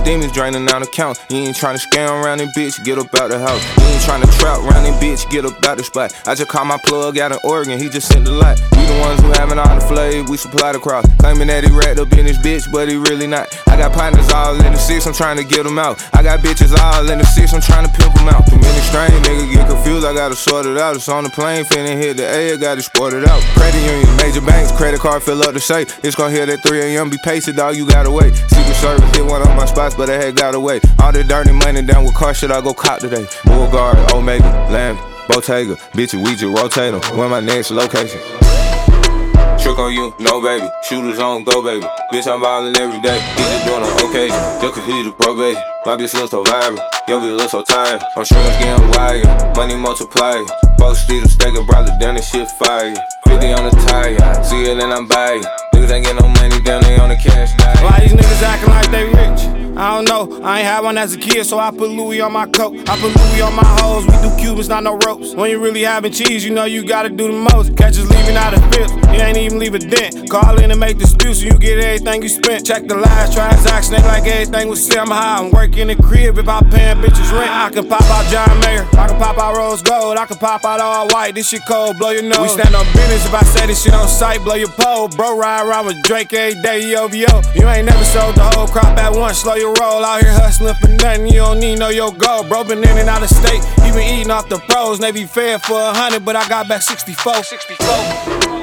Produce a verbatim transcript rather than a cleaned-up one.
demons draining out accounts. You ain't tryna scam around and bitch, get up out the house. You ain't tryna trap around and bitch, get up out the spot. I just called my plug out in Oregon, he just sent the light. We the ones who having all the flavor, we supply the crowd. Claiming that he wrapped up in his bitch, but he really not. I got partners all in the six, I'm trying to get them out. I got bitches all in the six, I'm trying to pimp them out. Too many strange niggas get confused, I gotta sort it out. It's on the plane, finna hit the A, I gotta sport it out. Credit union, major banks, credit card fill up the safe. It's gon' hit at three a.m. Be patient, dog, you gotta wait. Secret Service hit one of my spots, but I had got away. All the dirty money down with car shit, I go cop today. Beauregard, Omega, Lamb, Bottega, bitch, we just rotate them. Where my next location? Trick on you, no baby. Shooters on go, baby. Bitch, I'm ballin' every day. He just doing on occasion. Just cause he the probation. My bitch look so vibrant. Yo, bitch look so tired. I'm sure it's getting wired. Money multiply. Post street, I'm staking brother down this shit fire. fifty on the tire. See it and I'm buying. Niggas ain't getting no money down, they on the cash diet. Why these niggas acting like they rich? I don't know, I ain't had one as a kid, so I put Louis on my coat. I put Louis on my hoes, we do Cubans, not no ropes. When you really having cheese, you know you gotta do the most. Catch us leaving out of fifth, you ain't even leave a dent. Call in and make disputes, so you get everything you spent. Check the last transaction, act like everything was set. I'm high, I'm working the crib if I paying bitches rent. I can pop out John Mayer, I can pop out Rose Gold, I can pop out all white, this shit cold, blow your nose. We stand on business if I say this shit on sight, blow your pole. Bro ride around with Drake every day, E O V O. You ain't never sold the whole crop at once, slow your roll. Out here hustling for nothing, you don't need no your goal. Bro been in and out of state, he been eating off the pros. Navy fed for a hundred, but I got back sixty-four. sixty-four.